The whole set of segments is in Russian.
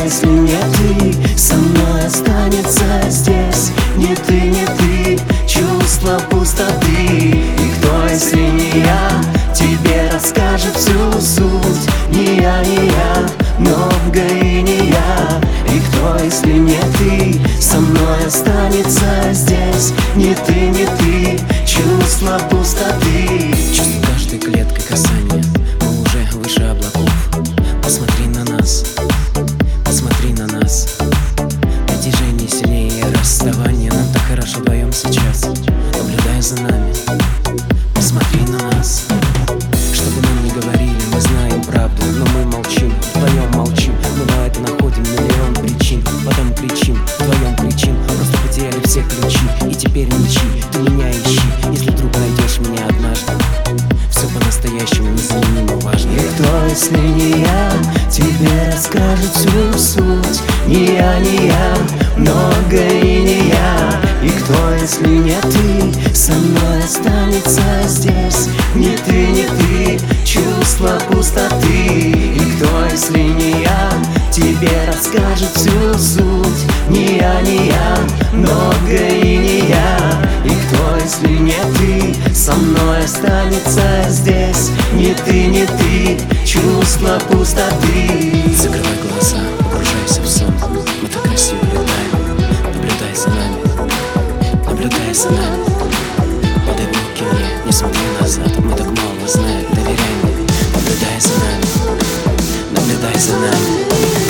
если не ты, со мной останется здесь не ты, не ты, чувство пустоты. И кто, если не я, тебе расскажет всю суть? Не я, не я, много и не я. И кто, если не ты, со мной останется здесь не ты, не ты, чувство пустоты. Чувствую каждой клеткой касания, мы уже выше облаков. Посмотри на нас, посмотри на нас. Притяжение сильнее расставания. Нам так хорошо вдвоем сейчас, наблюдая за нами. Посмотри на нас. Что бы нам ни говорили, мы знаем правду, но мы молчим, вдвоем молчим. Мы на это находим миллион причин, потом кричим, вдвоем кричим. Просто потеряли все ключи, и теперь ничьи. Ты меня ищи, если вдруг найдешь меня однажды. Все по-настоящему незаменимо важно. И кто, если не я, тебе расскажет всю суть? Не я, не я, много и не я. И кто, если не ты, со мной останется здесь не ты, не ты, чувство пустоты. И кто, если не я, тебе расскажет всю суть? Не я, не я, много и не я. И кто, если не ты, со мной останется здесь не ты, не ты, чувство пустоты. Закрывай глаза, погружайся в сон. Мы так красиво летаем. Наблюдай за нами, наблюдай за нами. Подай руки мне, не смотри назад. Мы так мало знаем, доверяй мне. Наблюдай за нами, наблюдай за нами.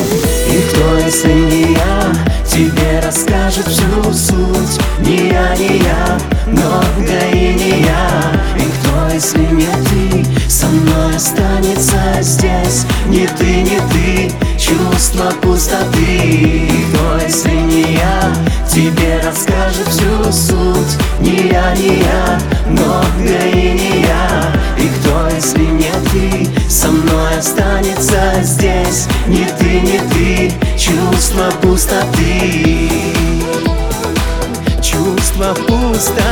И кто, если не я, тебе расскажет всю суть? Не я, не я, много и не я. И кто, если не ты, со мной останется здесь не ты, не ты, чувство пустоты. И кто, если не я, тебе расскажет всю суть? Не я, не я, много и не я. И кто, если не ты, со мной останется здесь не ты, не ты, чувство пустоты. Чувство пустоты.